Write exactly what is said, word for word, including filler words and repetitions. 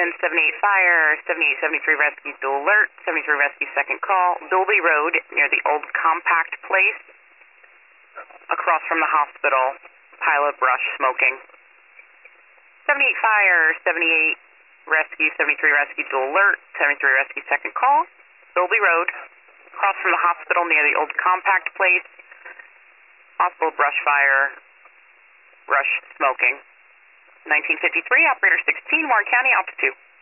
ten seventy-eight fire, seventy-eight seventy-three rescue dual alert, seventy-three rescue second call, Bilby Road near the old compact place, across from the hospital, pile of brush smoking. seventy-eight fire, seventy-eight rescue, seventy-three rescue dual alert, seventy-three rescue second call, Bilby Road, across from the hospital near the old compact place, possible brush fire, brush smoking. nineteen fifty-three, operator sixteen, Warren County, altitude.